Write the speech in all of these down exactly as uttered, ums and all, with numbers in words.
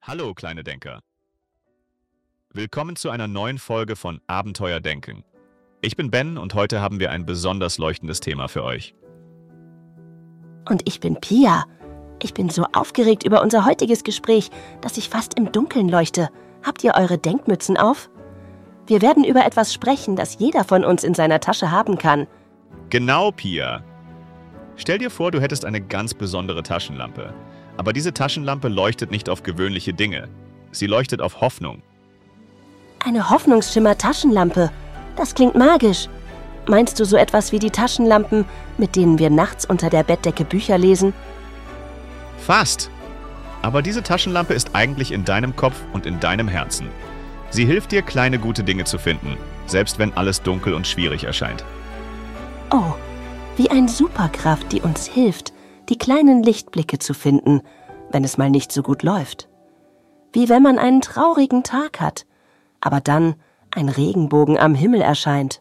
Hallo, kleine Denker. Willkommen zu einer neuen Folge von Abenteuer Denken. Ich bin Ben und heute haben wir ein besonders leuchtendes Thema für euch. Und ich bin Pia. Ich bin so aufgeregt über unser heutiges Gespräch, dass ich fast im Dunkeln leuchte. Habt ihr eure Denkmützen auf? Wir werden über etwas sprechen, das jeder von uns in seiner Tasche haben kann. Genau, Pia. Stell dir vor, du hättest eine ganz besondere Taschenlampe. Aber diese Taschenlampe leuchtet nicht auf gewöhnliche Dinge. Sie leuchtet auf Hoffnung. Eine Hoffnungsschimmer-Taschenlampe. Das klingt magisch. Meinst du so etwas wie die Taschenlampen, mit denen wir nachts unter der Bettdecke Bücher lesen? Fast. Aber diese Taschenlampe ist eigentlich in deinem Kopf und in deinem Herzen. Sie hilft dir, kleine gute Dinge zu finden, selbst wenn alles dunkel und schwierig erscheint. Oh, wie eine Superkraft, die uns hilft, die kleinen Lichtblicke zu finden, wenn es mal nicht so gut läuft. Wie wenn man einen traurigen Tag hat, aber dann ein Regenbogen am Himmel erscheint.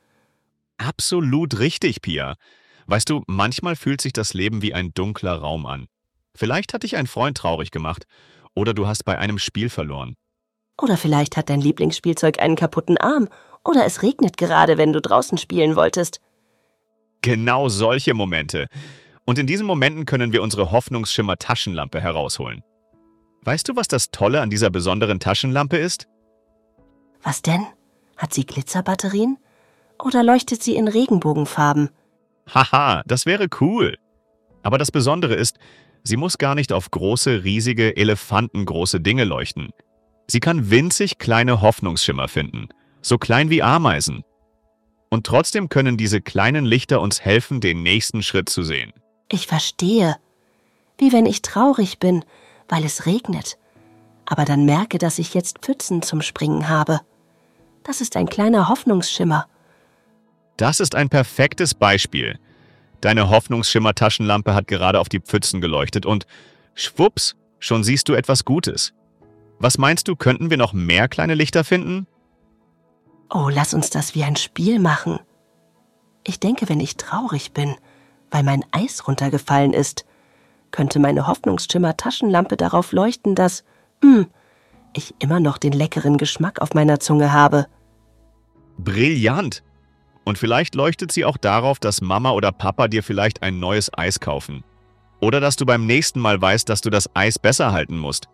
Absolut richtig, Pia. Weißt du, manchmal fühlt sich das Leben wie ein dunkler Raum an. Vielleicht hat dich ein Freund traurig gemacht oder du hast bei einem Spiel verloren. Oder vielleicht hat dein Lieblingsspielzeug einen kaputten Arm oder es regnet gerade, wenn du draußen spielen wolltest. Genau solche Momente. Und in diesen Momenten können wir unsere Hoffnungsschimmer-Taschenlampe herausholen. Weißt du, was das Tolle an dieser besonderen Taschenlampe ist? Was denn? Hat sie Glitzerbatterien? Oder leuchtet sie in Regenbogenfarben? Haha, das wäre cool. Aber das Besondere ist, sie muss gar nicht auf große, riesige, elefantengroße Dinge leuchten. Sie kann winzig kleine Hoffnungsschimmer finden, so klein wie Ameisen. Und trotzdem können diese kleinen Lichter uns helfen, den nächsten Schritt zu sehen. Ich verstehe. Wie wenn ich traurig bin, weil es regnet, aber dann merke, dass ich jetzt Pfützen zum Springen habe. Das ist ein kleiner Hoffnungsschimmer. Das ist ein perfektes Beispiel. Deine Hoffnungsschimmer-Taschenlampe hat gerade auf die Pfützen geleuchtet und schwupps, schon siehst du etwas Gutes. Was meinst du, könnten wir noch mehr kleine Lichter finden? Oh, lass uns das wie ein Spiel machen. Ich denke, wenn ich traurig bin, weil mein Eis runtergefallen ist, könnte meine Hoffnungsschimmer-Taschenlampe darauf leuchten, dass, mh, ich immer noch den leckeren Geschmack auf meiner Zunge habe. Brillant! Und vielleicht leuchtet sie auch darauf, dass Mama oder Papa dir vielleicht ein neues Eis kaufen. Oder dass du beim nächsten Mal weißt, dass du das Eis besser halten musst.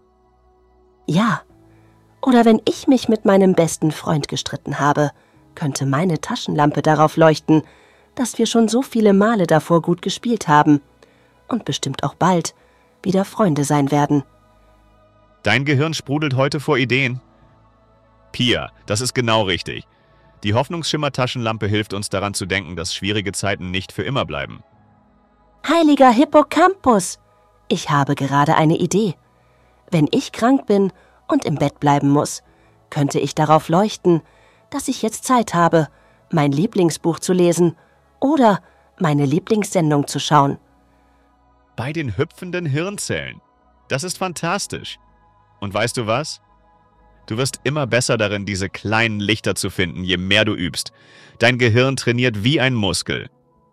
Ja. Oder wenn ich mich mit meinem besten Freund gestritten habe, könnte meine Taschenlampe darauf leuchten, dass wir schon so viele Male davor gut gespielt haben und bestimmt auch bald wieder Freunde sein werden. Dein Gehirn sprudelt heute vor Ideen. Pia, das ist genau richtig. Die Hoffnungsschimmer-Taschenlampe hilft uns daran zu denken, dass schwierige Zeiten nicht für immer bleiben. Heiliger Hippocampus! Ich habe gerade eine Idee. Wenn ich krank bin und im Bett bleiben muss, könnte ich darauf leuchten, dass ich jetzt Zeit habe, mein Lieblingsbuch zu lesen oder meine Lieblingssendung zu schauen. Bei den hüpfenden Hirnzellen. Das ist fantastisch. Und weißt du was? Du wirst immer besser darin, diese kleinen Lichter zu finden, je mehr du übst. Dein Gehirn trainiert wie ein Muskel.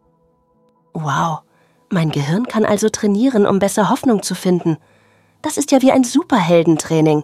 Wow, mein Gehirn kann also trainieren, um besser Hoffnung zu finden. Das ist ja wie ein Superheldentraining.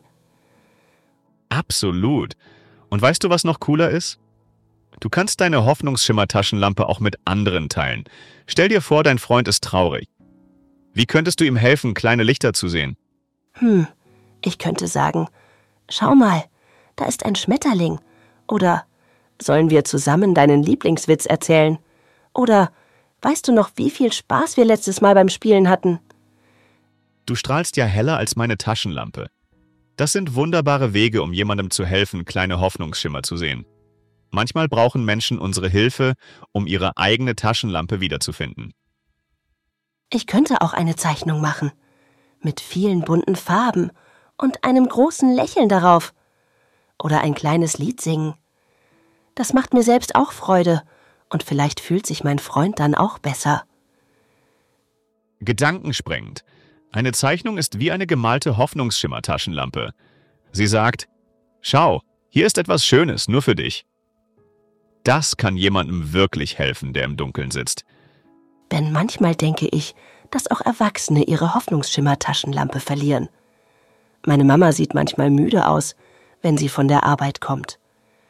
Absolut. Und weißt du, was noch cooler ist? Du kannst deine Hoffnungsschimmer-Taschenlampe auch mit anderen teilen. Stell dir vor, dein Freund ist traurig. Wie könntest du ihm helfen, kleine Lichter zu sehen? Hm, ich könnte sagen, schau mal, da ist ein Schmetterling. Oder sollen wir zusammen deinen Lieblingswitz erzählen? Oder weißt du noch, wie viel Spaß wir letztes Mal beim Spielen hatten? Du strahlst ja heller als meine Taschenlampe. Das sind wunderbare Wege, um jemandem zu helfen, kleine Hoffnungsschimmer zu sehen. Manchmal brauchen Menschen unsere Hilfe, um ihre eigene Taschenlampe wiederzufinden. Ich könnte auch eine Zeichnung machen. Mit vielen bunten Farben und einem großen Lächeln darauf. Oder ein kleines Lied singen. Das macht mir selbst auch Freude und vielleicht fühlt sich mein Freund dann auch besser. Gedankensprengend. Eine Zeichnung ist wie eine gemalte Hoffnungsschimmer-Taschenlampe. Sie sagt, schau, hier ist etwas Schönes, nur für dich. Das kann jemandem wirklich helfen, der im Dunkeln sitzt. Denn manchmal denke ich, dass auch Erwachsene ihre Hoffnungsschimmer-Taschenlampe verlieren. Meine Mama sieht manchmal müde aus, wenn sie von der Arbeit kommt.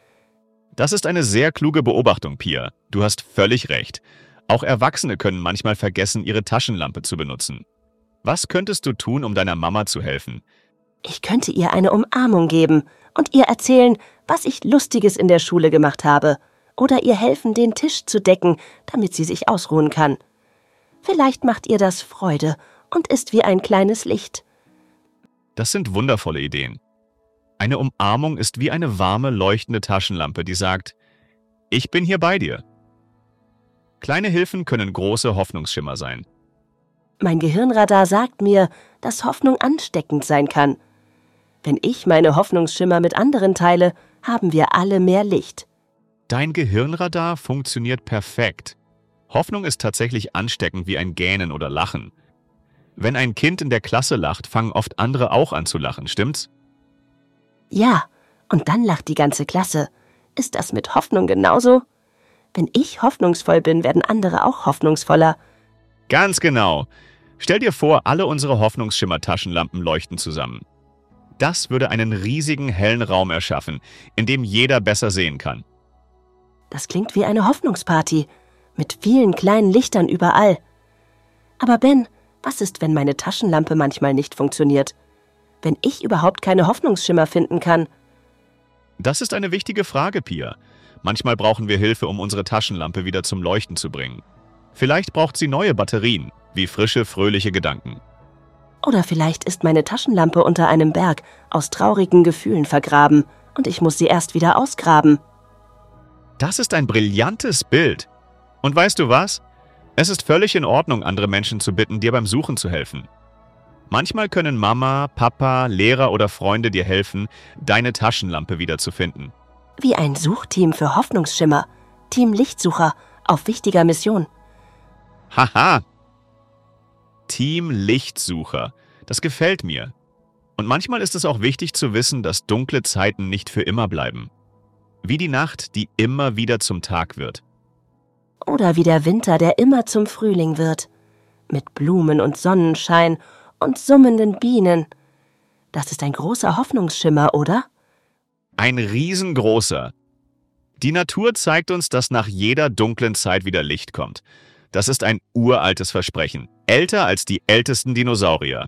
Das ist eine sehr kluge Beobachtung, Pia. Du hast völlig recht. Auch Erwachsene können manchmal vergessen, ihre Taschenlampe zu benutzen. Was könntest du tun, um deiner Mama zu helfen? Ich könnte ihr eine Umarmung geben und ihr erzählen, was ich Lustiges in der Schule gemacht habe. Oder ihr helfen, den Tisch zu decken, damit sie sich ausruhen kann. Vielleicht macht ihr das Freude und ist wie ein kleines Licht. Das sind wundervolle Ideen. Eine Umarmung ist wie eine warme, leuchtende Taschenlampe, die sagt, ich bin hier bei dir. Kleine Hilfen können große Hoffnungsschimmer sein. Mein Gehirnradar sagt mir, dass Hoffnung ansteckend sein kann. Wenn ich meine Hoffnungsschimmer mit anderen teile, haben wir alle mehr Licht. Dein Gehirnradar funktioniert perfekt. Hoffnung ist tatsächlich ansteckend wie ein Gähnen oder Lachen. Wenn ein Kind in der Klasse lacht, fangen oft andere auch an zu lachen, stimmt's? Ja, und dann lacht die ganze Klasse. Ist das mit Hoffnung genauso? Wenn ich hoffnungsvoll bin, werden andere auch hoffnungsvoller. Ganz genau. Stell dir vor, alle unsere Hoffnungsschimmer-Taschenlampen leuchten zusammen. Das würde einen riesigen, hellen Raum erschaffen, in dem jeder besser sehen kann. Das klingt wie eine Hoffnungsparty, mit vielen kleinen Lichtern überall. Aber Ben, was ist, wenn meine Taschenlampe manchmal nicht funktioniert? Wenn ich überhaupt keine Hoffnungsschimmer finden kann? Das ist eine wichtige Frage, Pia. Manchmal brauchen wir Hilfe, um unsere Taschenlampe wieder zum Leuchten zu bringen. Vielleicht braucht sie neue Batterien, wie frische, fröhliche Gedanken. Oder vielleicht ist meine Taschenlampe unter einem Berg aus traurigen Gefühlen vergraben und ich muss sie erst wieder ausgraben. Das ist ein brillantes Bild. Und weißt du was? Es ist völlig in Ordnung, andere Menschen zu bitten, dir beim Suchen zu helfen. Manchmal können Mama, Papa, Lehrer oder Freunde dir helfen, deine Taschenlampe wiederzufinden. Wie ein Suchteam für Hoffnungsschimmer. Team Lichtsucher auf wichtiger Mission. Haha! Team Lichtsucher. Das gefällt mir. Und manchmal ist es auch wichtig zu wissen, dass dunkle Zeiten nicht für immer bleiben. Wie die Nacht, die immer wieder zum Tag wird. Oder wie der Winter, der immer zum Frühling wird. Mit Blumen und Sonnenschein und summenden Bienen. Das ist ein großer Hoffnungsschimmer, oder? Ein riesengroßer. Die Natur zeigt uns, dass nach jeder dunklen Zeit wieder Licht kommt. Das ist ein uraltes Versprechen. Älter als die ältesten Dinosaurier.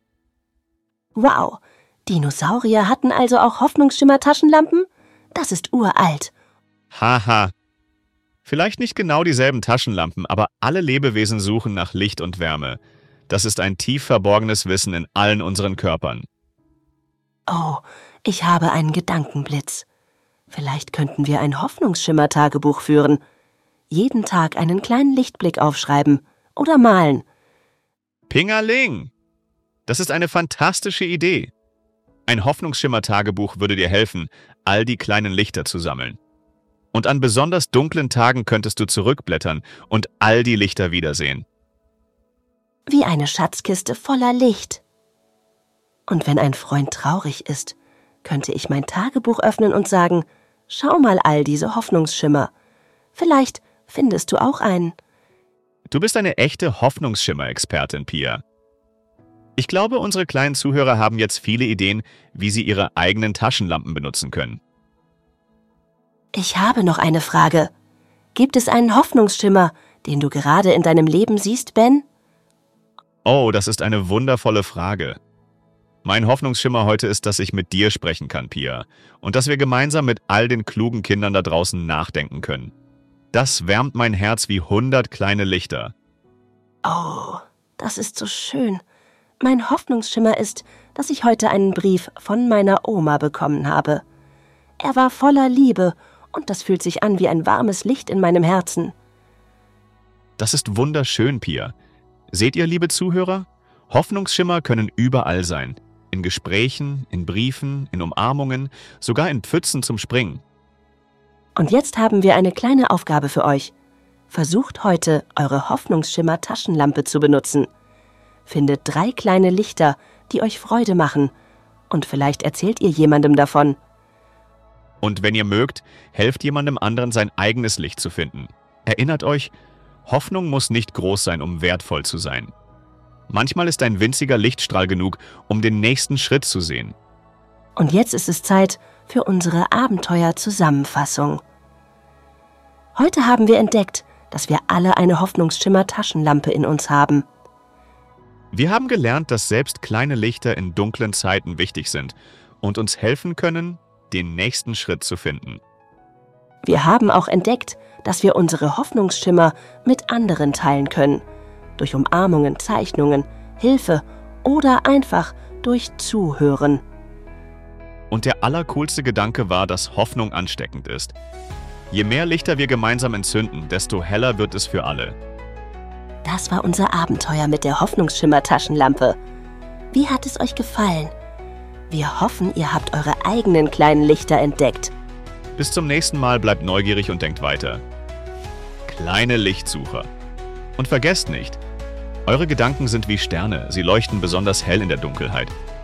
Wow, Dinosaurier hatten also auch Hoffnungsschimmer-Taschenlampen? Das ist uralt. Haha. Vielleicht nicht genau dieselben Taschenlampen, aber alle Lebewesen suchen nach Licht und Wärme. Das ist ein tief verborgenes Wissen in allen unseren Körpern. Oh, ich habe einen Gedankenblitz. Vielleicht könnten wir ein Hoffnungsschimmer-Tagebuch führen. Jeden Tag einen kleinen Lichtblick aufschreiben oder malen. Pingerling! Das ist eine fantastische Idee. Ein Hoffnungsschimmer-Tagebuch würde dir helfen, all die kleinen Lichter zu sammeln. Und an besonders dunklen Tagen könntest du zurückblättern und all die Lichter wiedersehen. Wie eine Schatzkiste voller Licht. Und wenn ein Freund traurig ist, könnte ich mein Tagebuch öffnen und sagen, schau mal all diese Hoffnungsschimmer. Vielleicht findest du auch einen. Du bist eine echte Hoffnungsschimmer-Expertin, Pia. Ich glaube, unsere kleinen Zuhörer haben jetzt viele Ideen, wie sie ihre eigenen Taschenlampen benutzen können. Ich habe noch eine Frage. Gibt es einen Hoffnungsschimmer, den du gerade in deinem Leben siehst, Ben? Oh, das ist eine wundervolle Frage. Mein Hoffnungsschimmer heute ist, dass ich mit dir sprechen kann, Pia, und dass wir gemeinsam mit all den klugen Kindern da draußen nachdenken können. Das wärmt mein Herz wie hundert kleine Lichter. Oh, das ist so schön. Mein Hoffnungsschimmer ist, dass ich heute einen Brief von meiner Oma bekommen habe. Er war voller Liebe und das fühlt sich an wie ein warmes Licht in meinem Herzen. Das ist wunderschön, Pia. Seht ihr, liebe Zuhörer? Hoffnungsschimmer können überall sein. In Gesprächen, in Briefen, in Umarmungen, sogar in Pfützen zum Springen. Und jetzt haben wir eine kleine Aufgabe für euch. Versucht heute, eure Hoffnungsschimmer-Taschenlampe zu benutzen. Findet drei kleine Lichter, die euch Freude machen. Und vielleicht erzählt ihr jemandem davon. Und wenn ihr mögt, helft jemandem anderen, sein eigenes Licht zu finden. Erinnert euch, Hoffnung muss nicht groß sein, um wertvoll zu sein. Manchmal ist ein winziger Lichtstrahl genug, um den nächsten Schritt zu sehen. Und jetzt ist es Zeit für unsere Abenteuer-Zusammenfassung. Heute haben wir entdeckt, dass wir alle eine Hoffnungsschimmer-Taschenlampe in uns haben. Wir haben gelernt, dass selbst kleine Lichter in dunklen Zeiten wichtig sind und uns helfen können, den nächsten Schritt zu finden. Wir haben auch entdeckt, dass wir unsere Hoffnungsschimmer mit anderen teilen können. Durch Umarmungen, Zeichnungen, Hilfe oder einfach durch Zuhören. Und der allercoolste Gedanke war, dass Hoffnung ansteckend ist. Je mehr Lichter wir gemeinsam entzünden, desto heller wird es für alle. Das war unser Abenteuer mit der Hoffnungsschimmer-Taschenlampe. Wie hat es euch gefallen? Wir hoffen, ihr habt eure eigenen kleinen Lichter entdeckt. Bis zum nächsten Mal, bleibt neugierig und denkt weiter. Kleine Lichtsucher. Und vergesst nicht, eure Gedanken sind wie Sterne, sie leuchten besonders hell in der Dunkelheit.